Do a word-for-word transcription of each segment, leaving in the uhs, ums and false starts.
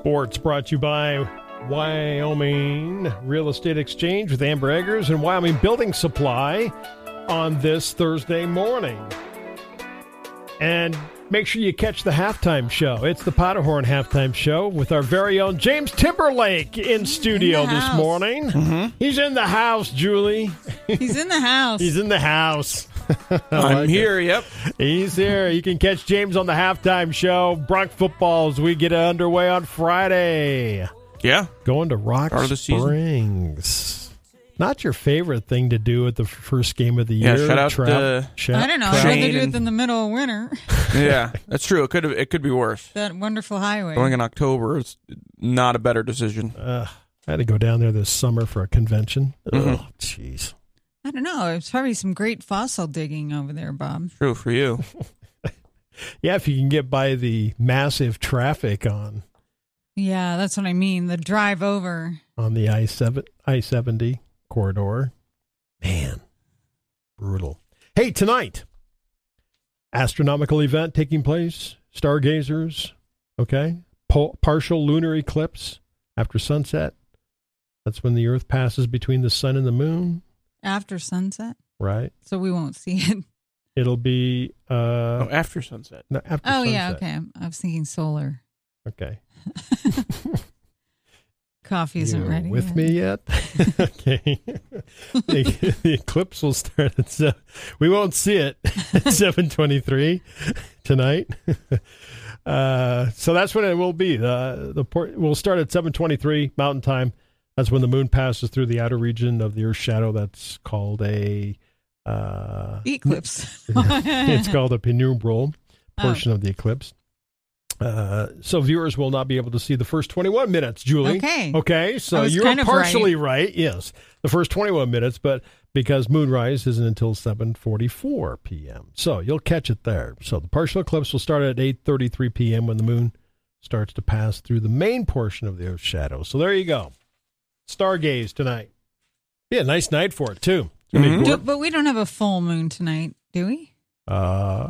Sports brought to you by Wyoming Real Estate Exchange with Amber Eggers and Wyoming Building Supply on this Thursday morning. And make sure you catch the halftime show. It's the Powderhorn halftime show with our very own James Timberlake in studio in this morning. Mm-hmm. He's in the house, Julie. He's in the house. He's in the house. I'm like here, it. yep. He's here. You can catch James on the halftime show. Bronx football as we get underway on Friday. Yeah. Going to Rock Start of the Springs. Not your favorite thing to do at the first game of the Yeah, year. shout out Tra- to- shout- I don't know. tra- I'd rather Shane do it and- than the middle of winter. Yeah, that's true. It could have, it could be worse. That wonderful highway. Going in October is not a better decision. Uh, I had to go down there this summer for a convention. Mhm. Oh, jeez. I don't know. It's probably some great fossil digging over there, Bob. True for you. Yeah, if you can get by the massive traffic on Yeah, that's what I mean. The drive over. on the I seven I seventy corridor. Man, brutal. Hey, tonight, astronomical event taking place. Stargazers, okay? Po- partial lunar eclipse after sunset. That's when the Earth passes between the sun and the moon, After sunset, right? so we won't see it. It'll be uh, Oh, after sunset. no, after Oh, sunset. yeah, okay. I was thinking solar. Okay. Coffee isn't You ready with yet. me yet? Okay. the, the eclipse will start at seven. We won't see it at seven twenty-three tonight. Uh, so that's when it will be. The the port will start at seven twenty-three Mountain Time. That's when the moon passes through the outer region of the Earth's shadow. That's called a uh, Eclipse. it's called a penumbral portion Oh. of the eclipse. Uh, so viewers will not be able to see the first twenty-one minutes, Julie. Okay. Okay, I so was you're kind of partially right. Yes, the first twenty-one minutes, but because moonrise isn't until seven forty-four p.m. So you'll catch it there. So the partial eclipse will start at eight thirty-three p.m. when the moon starts to pass through the main portion of the Earth's shadow. So there you go. Stargaze tonight. Yeah, nice night for it, too. It's gonna be Mhm. Do, gorgeous. but we don't have a full moon tonight, do we? Uh,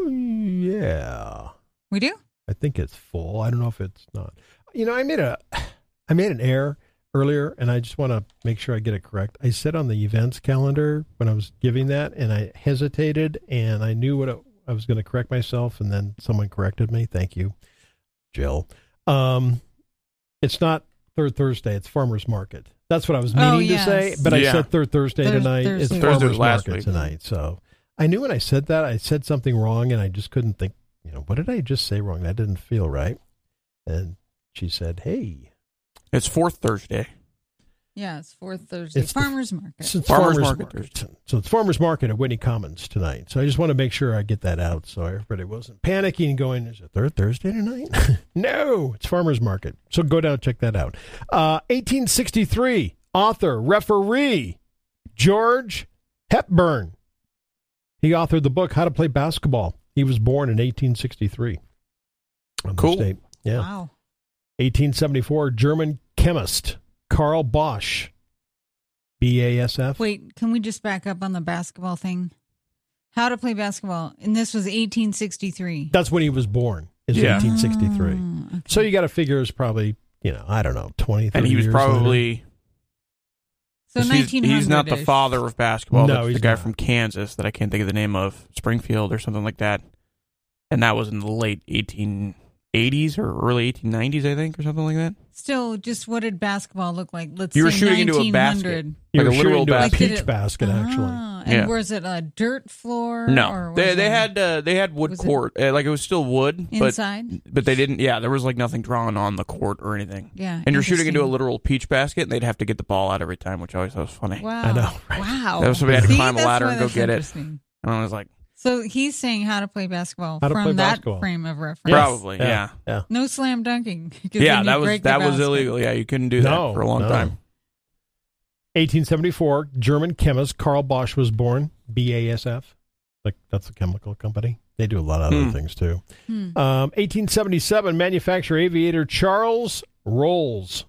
yeah. We do? I think it's full. I don't know if it's not. You know, I made a, I made an error earlier, and I just want to make sure I get it correct. I said on the events calendar when I was giving that, and I hesitated, and I knew what it, I was going to correct myself, and then someone corrected me. Thank you, Jill. Um, it's not Third Thursday. It's Farmers Market. That's what I was meaning Oh, to yes. say, but I Yeah. said Third Thursday Thurs- tonight. Thursday. It's Thursday Farmers was last Market week. tonight. So I knew when I said that, I said something wrong, and I just couldn't think. You know, what did I just say wrong? That didn't feel right. And she said, hey, It's fourth Thursday. Yeah, it's fourth Thursday. It's the- Farmer's Market. it's, it's Farmers Farmers, Market Market. So it's Farmers Market at Whitney Commons tonight. So I just want to make sure I get that out so everybody wasn't panicking and going, is it Third Thursday tonight? No, it's Farmers Market. So go down and check that out. Uh, eighteen sixty-three, author, referee, George Hepburn. He authored the book, How to Play Basketball. He was born in eighteen sixty-three. On Cool. this date. Yeah. Wow. eighteen seventy-four, German chemist Karl Bosch, B A S F. Wait, can we just back up on the basketball thing? How to play basketball. And this was eighteen sixty-three. That's when he was born, is Yeah. eighteen sixty-three. Oh, okay. So you got to figure it's probably, you know, I don't know, twenty, thirty And he was years probably... So he's, nineteen hundred. he's not the father of basketball. No, That's he's the guy not. from Kansas that I can't think of the name of. Springfield or something like that. And that was in the late eighteen eighties or early eighteen nineties, I think, or something like that. Still, just what did basketball look like? Let's You were say shooting into a nineteen hundred. basket. You Like were a literal shooting into a basket. Like, did peach it- basket, actually. Ah, and Yeah. was it a dirt floor? No, or was they they it had uh, they had wood was it court. Uh, like it was still wood, but inside? but they didn't. Yeah, there was like nothing drawn on the court or anything. Yeah. And you're shooting into a interesting. literal peach basket, and they'd have to get the ball out every time, which I always thought was funny. Wow. I know, right? Wow. That was somebody had to See, climb a that's ladder why and go that's get it. interesting. And I was like, So he's saying how to play basketball How to from play that basketball. frame of reference. Yes. probably, yeah, Yeah. No slam dunking. 'cause yeah. then That you was break the that was basket. illegal. Yeah, you couldn't do No, that for a long no. time. eighteen seventy-four, German chemist Karl Bosch was born, B A S F. Like, that's a chemical company. They do a lot of other Hmm. things, too. Hmm. Um, eighteen seventy-seven, manufacturer aviator Charles Rolls.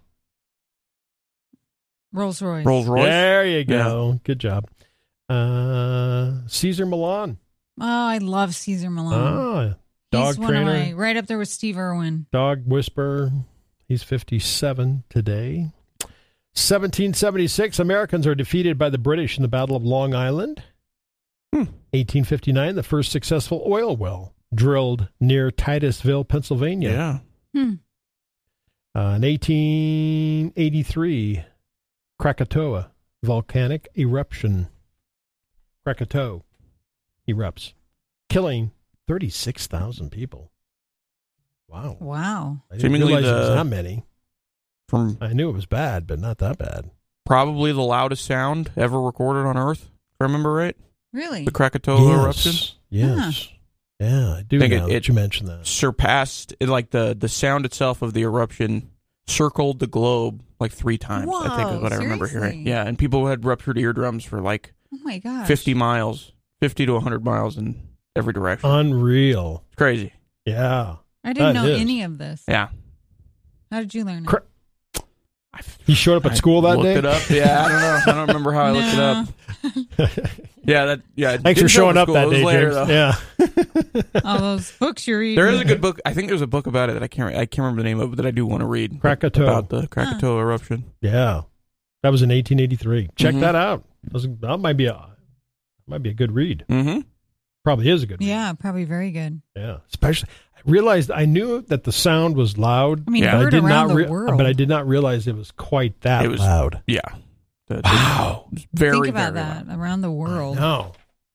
Rolls Royce. Rolls Royce. There you go. Good job. Uh, Caesar Milan. Oh, I love Caesar Milan. Ah, dog He's one trainer, of my, right up there with Steve Irwin. dog whisperer. He's fifty-seven today. seventeen seventy-six, Americans are defeated by the British in the Battle of Long Island. Hmm. eighteen fifty-nine, the first successful oil well drilled near Titusville, Pennsylvania. Yeah. Hmm. Uh, in eighteen eighty-three, Krakatoa volcanic eruption. Krakatoa erupts, killing thirty-six thousand people. Wow. Wow. I didn't Seemingly realize it was the- that many. From I knew it was bad, but not that bad. probably the loudest sound ever recorded on Earth, if I remember right. Really? The Krakatoa eruption. Yes. Yeah, I do Think know it- that it- you mentioned that. Surpassed, it, like the, the sound itself of the eruption circled the globe like three times, I think is Whoa, what I remember seriously? hearing. Yeah, and people had ruptured eardrums for like Oh my gosh. fifty miles, fifty to one hundred miles in every direction. Unreal. It's crazy. Yeah. I didn't That know is. any of this. Yeah. How did you learn it? Cra- You showed up at I school that looked day? it up. Yeah, I don't know. I don't remember how I looked it up. Yeah, that. Yeah. it Thanks for didn't show showing up school. that It was day, later, James. though. Yeah. All those books you read. There is a good book. I think there's a book about it that I can't. I can't remember the name of, but that I do want to read. Krakatoa. About the Krakatoa eruption. Yeah. That was in eighteen eighty-three. Check Mhm. that out. That, was, that might be a might be a good read. Mm-hmm. Probably is a good read. Yeah, probably very good. Yeah. Especially, I realized I knew that the sound was loud. I mean, Yeah. but I heard did around not the rea- world. But I did not realize it was quite that It was- loud. Yeah. The- the- Wow. Very, Think about very that. loud. Around the world. No.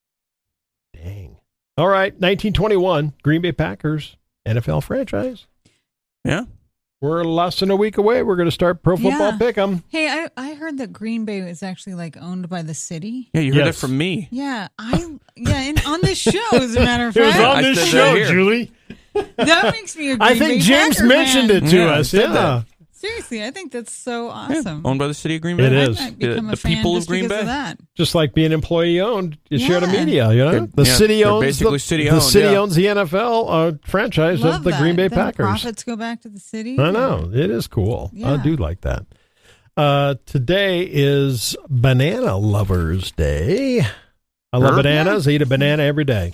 Dang. All right. nineteen twenty-one, Green Bay Packers, N F L franchise. Yeah. We're less than a week away. We're going to start Pro Football Yeah. Pick'em. Hey, I, I heard that Green Bay is actually like owned by the city. Yeah, you heard Yes. that from me. Yeah, I yeah, and on this show, as a matter of It was fact, on I this said show, that here. Julie. that makes me a Green I think Bay James Packer mentioned fan. it to Yeah, I us. said Yeah. that. Seriously, I think that's so Yeah, awesome. owned by the city of Green Bay. It I is. might The, become a the fan people just of Green because Bay. of that. Just like being employee owned, you shared a Yeah. media, you know? They're- the yeah, city they're owns basically the, city the owned, city yeah. owns the N F L uh, franchise Love of the that. Green Bay Then the Packers. profits go back to the city. I know. It is cool. I Yeah. do like that. Uh, today is Banana Lovers Day. I love Sure. bananas. I eat a banana every day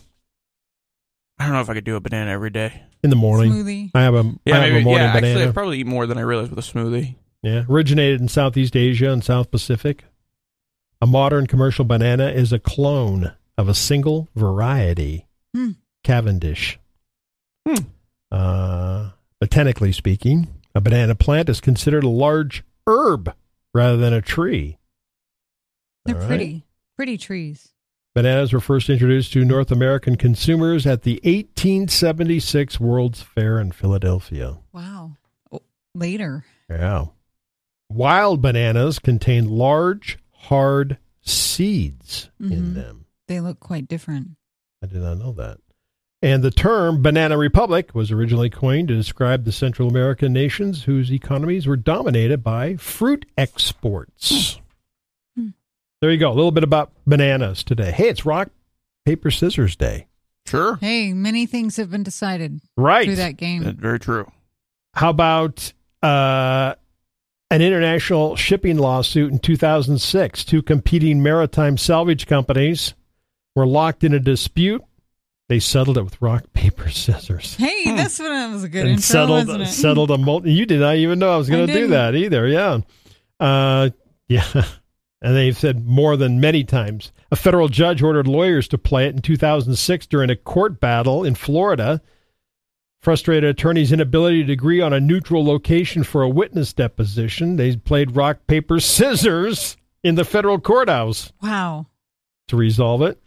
I don't know if I could do a banana every day. in the morning. Smoothie. I have a, Yeah, I have maybe. a morning Yeah, actually, banana. I probably eat more than I realized with a smoothie. Yeah, originated in Southeast Asia and South Pacific. A modern commercial banana is a clone of a single variety, Hmm. Cavendish. Hmm. Uh, botanically speaking, a banana plant is considered a large herb rather than a tree. They're All right. pretty, pretty trees. Bananas were first introduced to North American consumers at the eighteen seventy-six World's Fair in Philadelphia. Wow. Oh, later. Yeah. Wild bananas contain large, hard seeds in Mhm. them. They look quite different. I did not know that. And the term Banana Republic was originally coined to describe the Central American nations whose economies were dominated by fruit exports. Hmm. There you go. A little bit about bananas today. Hey, it's rock, paper, scissors day. Sure. Hey, many things have been decided Right. through that game. That's very true. How about uh, an international shipping lawsuit in two thousand six? Two competing maritime salvage companies were locked in a dispute. They settled it with rock, paper, scissors. Hey, this one was a good and intro, settled wasn't it? settled a multi. You did not even know I was going I to do didn't. that either. Yeah, uh, yeah. And they've said more than many times. A federal judge ordered lawyers to play it in two thousand six during a court battle in Florida. Frustrated attorneys' inability to agree on a neutral location for a witness deposition. They played rock, paper, scissors in the federal courthouse Wow. to resolve it.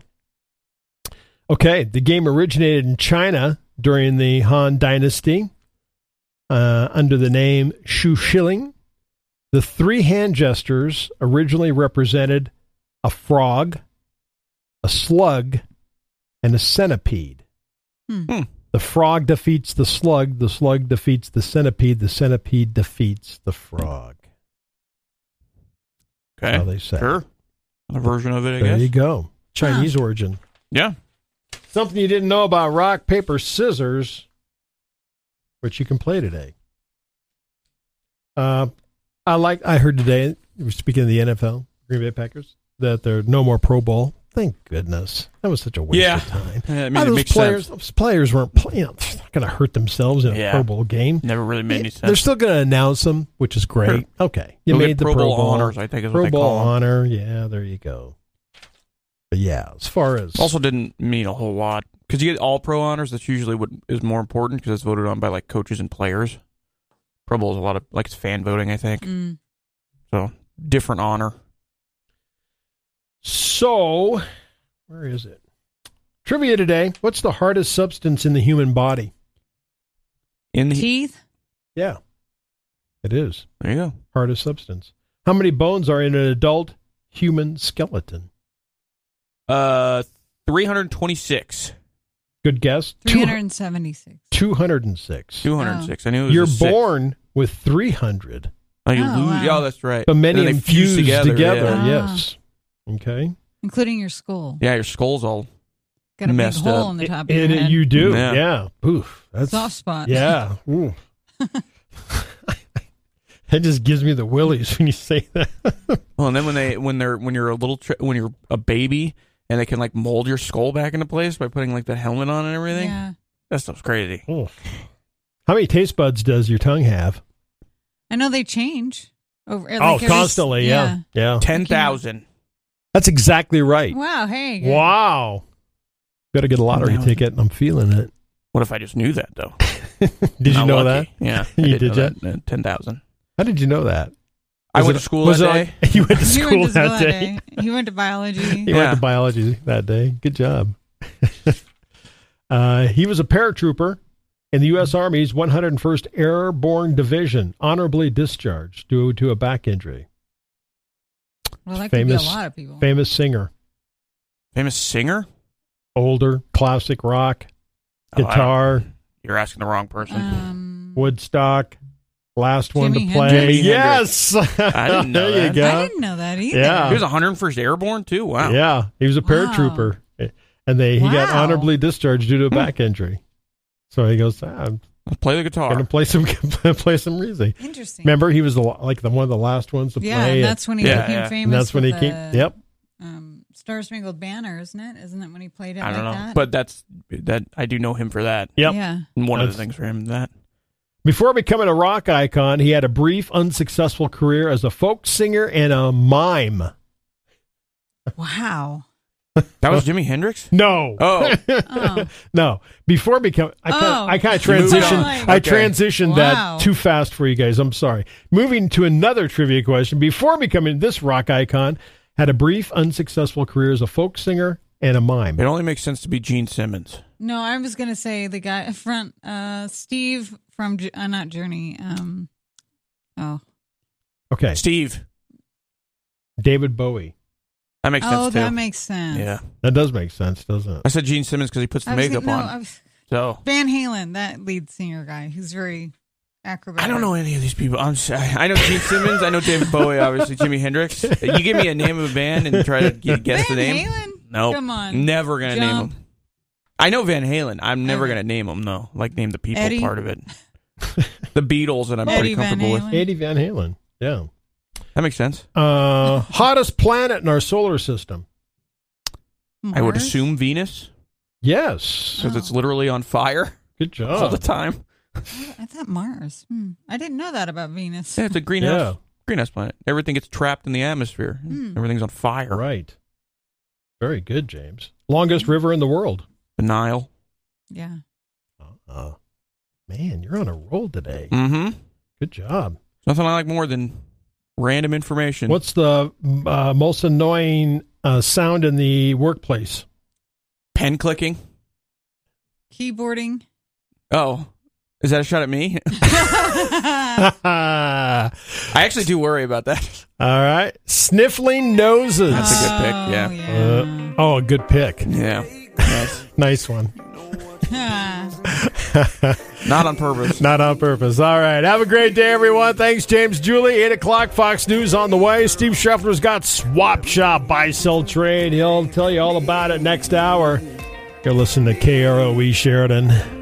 Okay, the game originated in China during the Han Dynasty uh, under the name Shu Shilling. The three hand gestures originally represented a frog, a slug, and a centipede. Hmm. Hmm. The frog defeats the slug, the slug defeats the centipede, the centipede defeats the frog. Okay. How they say. Sure. A version of it, I There guess. you go. Chinese origin. Yeah. Something you didn't know about rock, paper, scissors, which you can play today. Uh, I like. I heard today, speaking of the N F L, Green Bay Packers, that there are no more Pro Bowl thank goodness. That was such a waste Yeah. of time. Yeah, I mean, Ah, it those makes players, sense. those players weren't play, you know, they're not going to hurt themselves in a Yeah. Pro Bowl game. Never really made any They're sense. still going to announce them, which is great. Okay, you They'll made get the Pro Pro Bowl Bowl honors, I think is what Pro they Bowl call them. honor. Yeah, there you go. But yeah, as far as Also didn't mean a whole lot because you get all pro honors. That's usually what is more important because it's voted on by like coaches and players. Pro Bowl is a lot of like it's fan voting, I think. Mm. So different honor. So, where is it? Trivia today. What's the hardest substance in the human body? In the Teeth? Yeah, it is. there you go. Hardest substance. How many bones are in an adult human skeleton? Uh, three hundred twenty-six. Good guess. three hundred seventy-six. two hundred six. Two hundred six. I knew it was You're a six. born with three hundred. Oh, you Oh, lose. wow. Oh, that's right. But many And then they infused fuse together. together. yeah. Yes. Okay. Including your skull. Yeah, your skull's all. Got a big Messed hole up. in the top It- of your it- head. you do. Yeah. Yeah. Oof. That's Soft spot. Yeah. Ooh. It just gives me the willies when you say that. Well, and then when they when they're when you're a little tri- when you're a baby and they can like mold your skull back into place by putting like the helmet on and everything. Yeah. That stuff's crazy. Oh. How many taste buds does your tongue have? I know they change. Over, like Oh, every- constantly. Yeah. Yeah. Ten thousand. That's exactly right. Wow. Hey. good. Wow. Got to get a lottery Wow. ticket, and I'm feeling it. What if I just knew that though? Did you Not know lucky. Yeah, I You did did know that. Uh, Ten thousand. that? How did you know that? I Was went it- to school was that it day. on- you went to He school went to that school day. He went to biology. He Yeah. went to biology that day. Good job. uh, he was a paratrooper in the U S Army's one hundred first Airborne Division, honorably discharged due to a back injury. Well, that Famous- could be a lot of people. Famous singer, Famous singer. older, classic rock, Oh, I guitar, You're asking the wrong person. Um, Woodstock. Last one Jimi to play. Hendrix? Jimi Yes. I didn't know there you that. go. I didn't know that either. Yeah. he was one hundred first Airborne too. Wow. Yeah, he was a paratrooper, and they he got Wow. honorably discharged due to a back injury. So he goes, ah, "I'm Let's play the guitar. going to play some play some music." Interesting. Remember, he was the, like the one of the last ones to Yeah, play. and that's when he Yeah, became yeah. famous. and that's when he with came. the, Yep. Um, Star Spangled Banner, isn't it? Isn't that when he played it? I don't like know, that? but that's that. I do know him for that. Yep. Yeah. And one of That's- the things for him that. Before becoming a rock icon, he had a brief, unsuccessful career as a folk singer and a mime. Wow. That was Jimi Hendrix. No. Oh, Oh. No, before becoming, I kind Oh. of, I kind of You moved transitioned. on. I Okay. transitioned Wow. that too fast for you guys. I'm sorry. Moving to another trivia question. Before becoming this rock icon, had a brief, unsuccessful career as a folk singer and a mime. it only makes sense to be Gene Simmons. No, I was gonna say the guy front, uh, Steve from J- uh, not Journey. Um, oh, Okay, Steve. David Bowie. That makes oh, sense that too. makes sense. Yeah, That does make sense, doesn't it? I said Gene Simmons because he puts the I was makeup gonna- no, on. I was- So Van Halen, that lead singer guy, who's very acrobatic. I don't know any of these people. I'm s- I know Gene Simmons. I know David Bowie. Obviously, Jimi Hendrix. You give me a name of a band and try to g- guess Van the name. Halen? No, Come on. never gonna name Jump. him. I know Van Halen. I'm never Okay. gonna name him though. Like name the people Eddie? part of it. The Beatles, and I'm Eddie pretty Van comfortable with. Halen. Eddie Van Halen. Yeah. That makes sense. Uh, hottest planet in our solar system. I would Mars? assume Venus Yes. because Oh. it's literally on fire Good all job. the time. I thought Mars. Hmm. I didn't know that about Venus. Yeah, it's a greenhouse greenhouse planet. Everything gets trapped in the atmosphere. Hmm. Everything's on fire. Right. Very good, James. Longest river in the world. The Nile. Yeah. Uh, man, you're on a roll today. Mm-hmm. Good job. Nothing I like more than random information. What's the uh, most annoying uh, sound in the workplace? Pen clicking? Keyboarding. Oh, is that a shot at me? All I actually do worry about that. right. Sniffling noses. That's a good pick, Oh, yeah. yeah. Uh, oh, a good pick. Yeah. Nice. Nice one. Not on purpose. Not on purpose. All right. Have a great day, everyone. Thanks, James Julie. eight o'clock, Fox News on the way. Steve Scheffler's got Swap Shop, Buy, Sell, Trade. He'll tell you all about it next hour. Go listen to K R O E Sheridan.